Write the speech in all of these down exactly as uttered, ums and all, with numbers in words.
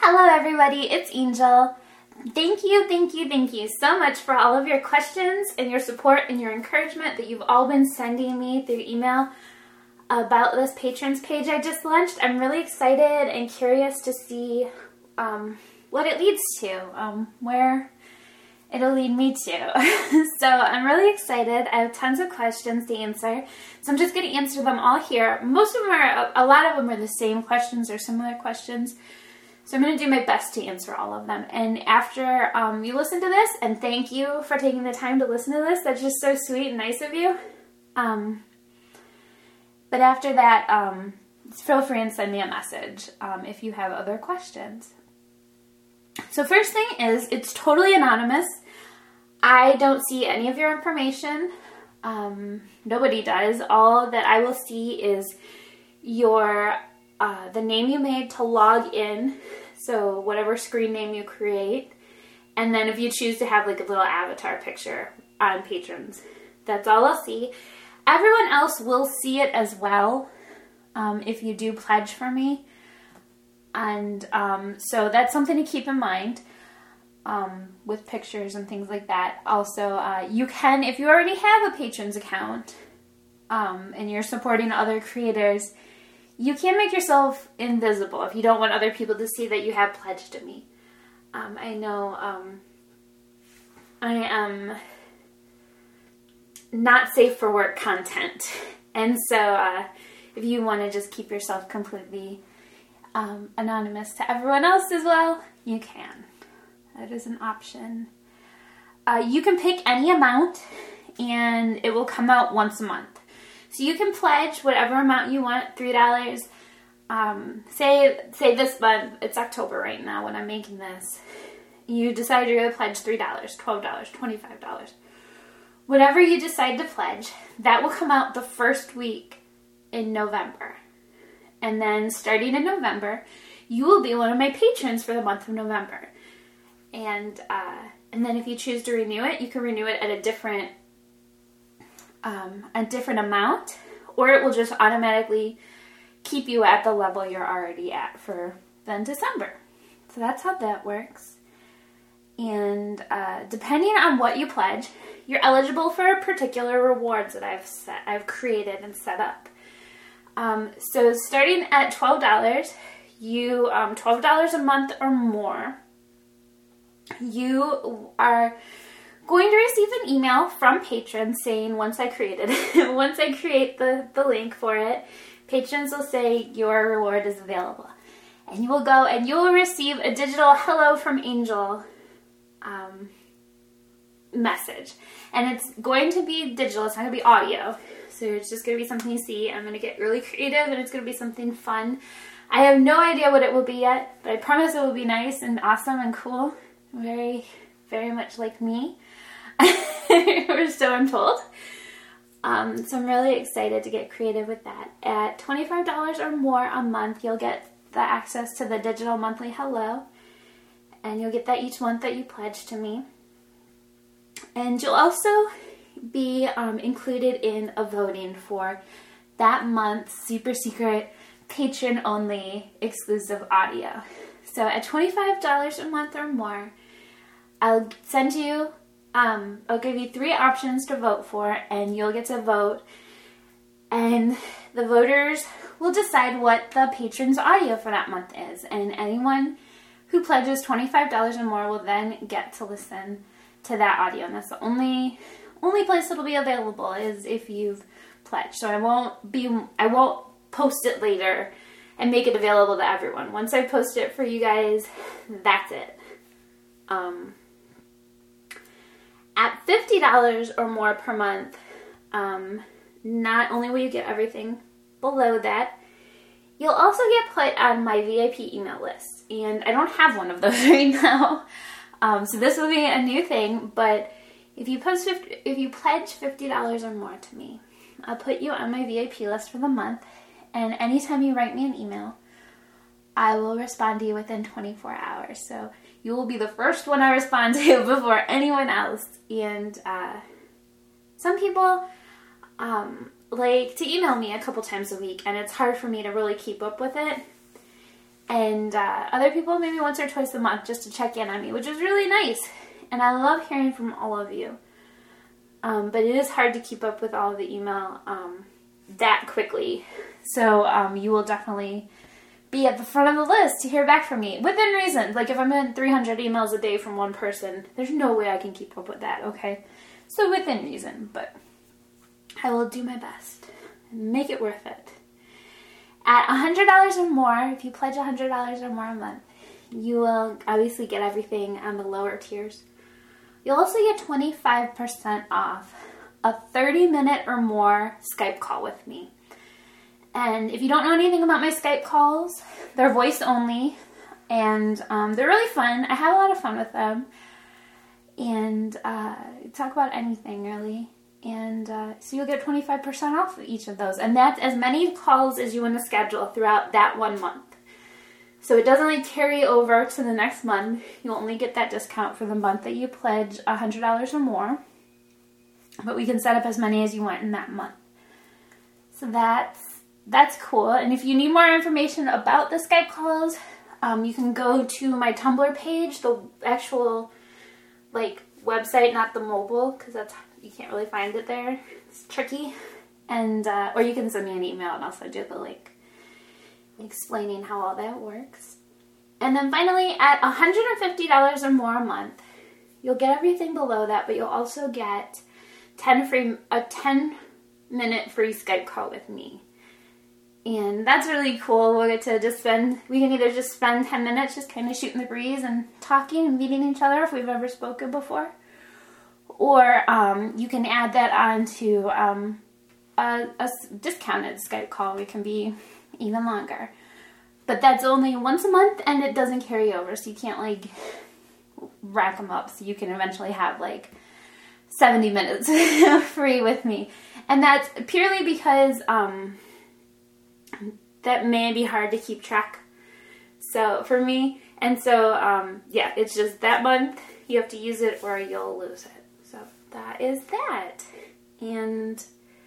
Hello everybody, it's Angel. Thank you, thank you, thank you so much for all of your questions and your support and your encouragement that you've all been sending me through email about this patrons page I just launched. I'm really excited and curious to see um, what it leads to, um, where it'll lead me to. So I'm really excited. I have tons of questions to answer. So I'm just going to answer them all here. Most of them are, a lot of them are the same questions or similar questions. So I'm going to do my best to answer all of them. And after um, you listen to this, and thank you for taking the time to listen to this, that's just so sweet and nice of you. Um, but after that, um, feel free and send me a message um, if you have other questions. So first thing is, it's totally anonymous. I don't see any of your information. Um, nobody does. All that I will see is your uh, the name you made to log in, so whatever screen name you create, and then if you choose to have like a little avatar picture on patrons, that's all I'll see. Everyone else will see it as well um, if you do pledge for me, and um, so that's something to keep in mind. Um, with pictures and things like that. Also, uh, you can, if you already have a patrons account um, and you're supporting other creators, you can make yourself invisible if you don't want other people to see that you have pledged to me. Um, I know um, I am not safe for work content, and so uh, if you want to just keep yourself completely um, anonymous to everyone else as well, you can. That is an option. Uh, you can pick any amount and it will come out once a month. So you can pledge whatever amount you want, three dollars. Um, say, say this month, it's October right now when I'm making this. You decide you're going to pledge three dollars, twelve dollars, twenty-five dollars. Whatever you decide to pledge, that will come out the first week in November. And then starting in November, you will be one of my patrons for the month of November. And uh, and then if you choose to renew it, you can renew it at a different um, a different amount, or it will just automatically keep you at the level you're already at for then December. So that's how that works. And uh, depending on what you pledge, you're eligible for particular rewards that I've set, I've created and set up. Um, so starting at twelve dollars, you um, twelve dollars a month or more. You are going to receive an email from patrons saying, once I created it, once I create the, the link for it, patrons will say your reward is available. And you will go and you will receive a digital hello from Angel um, message. And it's going to be digital, it's not going to be audio. So it's just going to be something you see. I'm going to get really creative and it's going to be something fun. I have no idea what it will be yet, but I promise it will be nice and awesome and cool. Very, very much like me, or so I'm told. Um, so I'm really excited to get creative with that. At twenty-five dollars or more a month, you'll get the access to the digital monthly hello, and you'll get that each month that you pledge to me. And you'll also be um, included in a voting for that month's super secret patron-only exclusive audio. So at twenty-five dollars a month or more, I'll send you, um, I'll give you three options to vote for, and you'll get to vote. And the voters will decide what the patron's audio for that month is. And anyone who pledges twenty-five dollars or more will then get to listen to that audio. And that's the only only place it'll be available is if you've pledged. So I won't be, I won't post it later and make it available to everyone. Once I post it for you guys, that's it. Um, at fifty dollars or more per month, um, not only will you get everything below that, you'll also get put on my V I P email list. And I don't have one of those right now. Um, so this will be a new thing, but if you post fifty, if you pledge fifty dollars or more to me, I'll put you on my V I P list for the month. And anytime you write me an email, I will respond to you within twenty-four hours. So you will be the first one I respond to before anyone else. And uh, some people um, like to email me a couple times a week, and it's hard for me to really keep up with it. And uh, other people maybe once or twice a month just to check in on me, which is really nice. And I love hearing from all of you. Um, but it is hard to keep up with all of the email um, that quickly. So um, you will definitely be at the front of the list to hear back from me. Within reason. Like if I'm in three hundred emails a day from one person, there's no way I can keep up with that, okay? So within reason, but I will do my best and make it worth it. At one hundred dollars or more, if you pledge one hundred dollars or more a month, you will obviously get everything on the lower tiers. You'll also get twenty-five percent off a thirty minute or more Skype call with me. And if you don't know anything about my Skype calls, they're voice only, and um, they're really fun. I have a lot of fun with them, and uh, talk about anything really. And uh, so you'll get twenty-five percent off of each of those, and that's as many calls as you want to schedule throughout that one month. So it doesn't like carry over to the next month. You'll only get that discount for the month that you pledge one hundred dollars or more, but we can set up as many as you want in that month. So that's That's cool. And if you need more information about the Skype calls, um, you can go to my Tumblr page, the actual like website, not the mobile, because that's you can't really find it there. It's tricky. And uh, or you can send me an email and I'll send you the link explaining how all that works. And then finally, at one hundred fifty dollars or more a month, you'll get everything below that, but you'll also get ten free a ten minute free Skype call with me. And that's really cool. We'll get to just spend, we can either just spend ten minutes just kind of shooting the breeze and talking and meeting each other if we've ever spoken before. Or um, you can add that on to um, a, a discounted Skype call. It can be even longer. But that's only once a month and it doesn't carry over. So you can't like rack them up. So you can eventually have like seventy minutes free with me. And that's purely because um, that may be hard to keep track. So for me, and so um, yeah, it's just that month you have to use it or you'll lose it. So that is that. And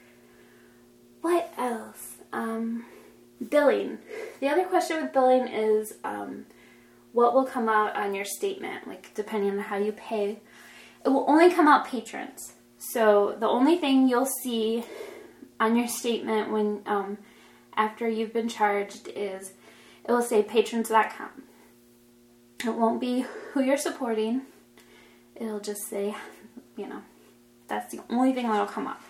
what else? Um, billing. The other question with billing is um, what will come out on your statement, like depending on how you pay. It will only come out patrons. So the only thing you'll see on your statement when um, after you've been charged is it will say patrons dot com. It won't be who you're supporting. It'll just say, you know, that's the only thing that'll come up.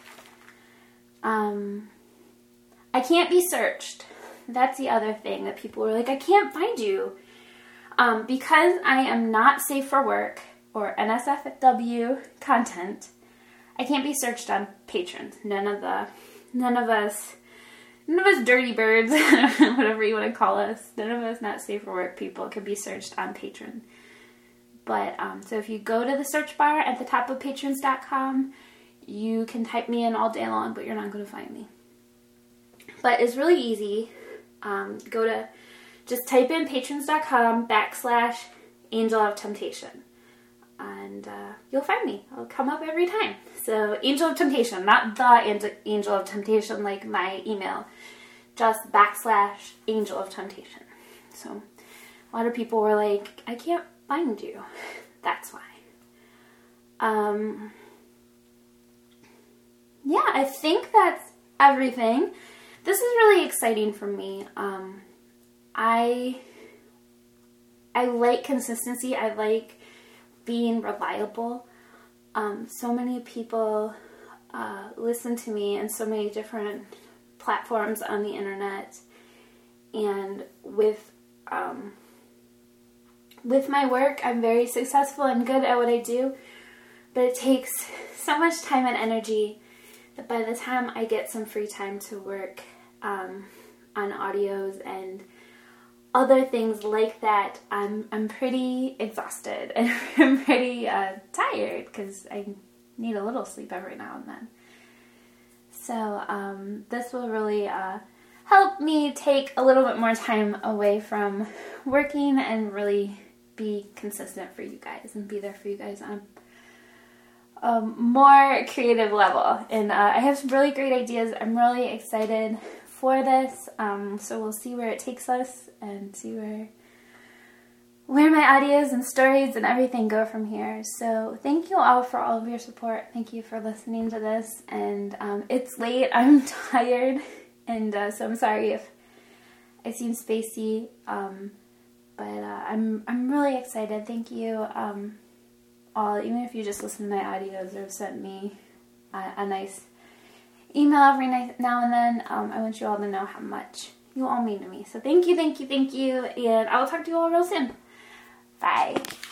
Um, I can't be searched. That's the other thing that people were like, I can't find you. Um, because I am not safe for work or N S F W content, I can't be searched on patrons. None of the, none of us, none of us dirty birds, whatever you want to call us, none of us not safe for work people can be searched on Patreon. But, um, so if you go to the search bar at the top of patrons dot com, you can type me in all day long, but you're not going to find me. But it's really easy. Um, go to, just type in patrons dot com backslash Angel of Temptation. And uh, you'll find me. I'll come up every time. So Angel of Temptation, not the Angel of Temptation like my email. Just backslash Angel of Temptation. So a lot of people were like, I can't find you. That's why. Um, yeah, I think that's everything. This is really exciting for me. Um, I I like consistency. I like being reliable. Um, so many people uh, listen to me in so many different platforms on the internet, and with um, with my work, I'm very successful and good at what I do, but it takes so much time and energy that by the time I get some free time to work um, on audios and other things like that, I'm I'm pretty exhausted and I'm pretty uh, tired because I need a little sleep every now and then. So um, this will really uh, help me take a little bit more time away from working and really be consistent for you guys and be there for you guys on a um, more creative level. And uh, I have some really great ideas. I'm really excited before this, um, so we'll see where it takes us and see where where my ideas and stories and everything go from here. So thank you all for all of your support. Thank you for listening to this, and um, it's late. I'm tired, and uh, so I'm sorry if I seem spacey, um, but uh, I'm I'm really excited. Thank you um, all, even if you just listen to my audios or have sent me a, a nice email every night, now and then. Um, I want you all to know how much you all mean to me. So thank you, thank you, thank you, and I will talk to you all real soon. Bye.